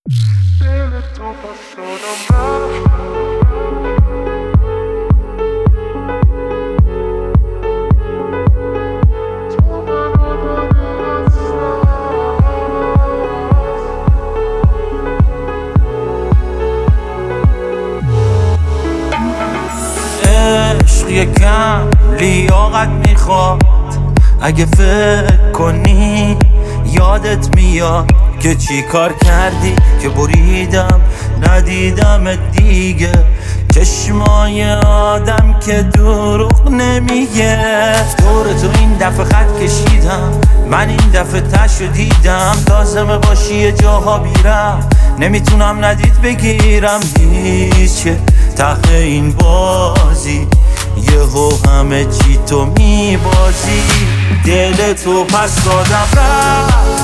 عشق یکم لیاقت میخواد، اگه فکر کنی یادت میاد که چی کار کردی که بریدم ندیدم دیگه. چشمای آدم که دروغ نمیگه. دور تو این دفعه خط کشیدم، من این دفعه تشو دیدم. لازمه باشی یه جاها بیرم، نمیتونم ندید بگیرم هیچه. ته این بازی یهو همه چی تو میبازی. دل تو پس دادم رفت،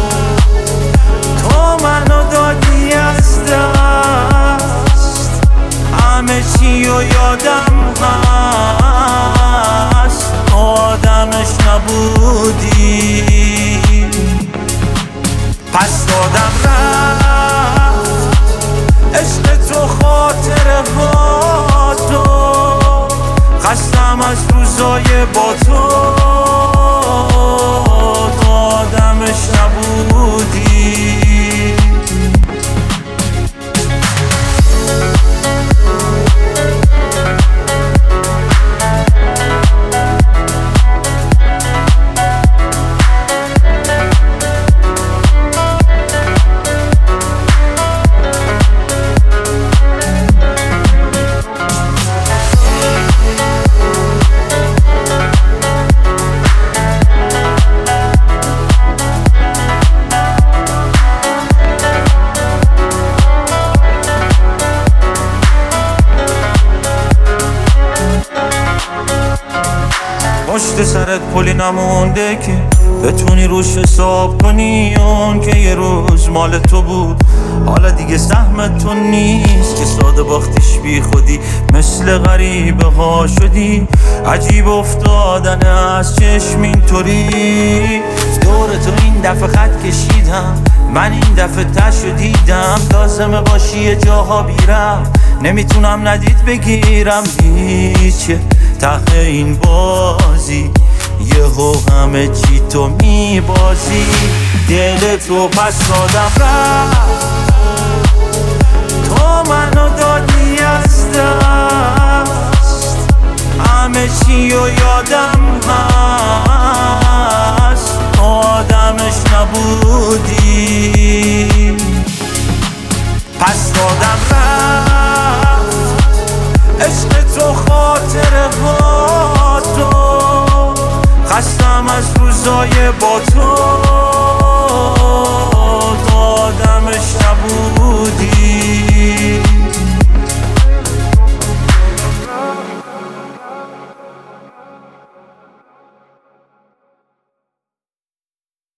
تو منو دادی از دست. همه چی و یادم هست، آدمش نبودی. پس دادم رفت عشق تو، خاطره ها تو. خستم از روزای با تو آدمش نبودی. پشت سرت پلی نمونده که بتونی روش حساب کنی. اون که یه روز مال تو بود حالا دیگه سهم تو نیست. که ساده باختیش بی خودی مثل غریبه ها شدی. عجیب افتادن از چشم اینطوری. دور تو این دفعه خط کشیدم، من این دفعه تشو دیدم. لازمه باشی یه جاها بیرم، نمیتونم ندید بگیرم هیچه. ته این بازی یهو همه چی تو میبازی. دل تو پس دادم رفت،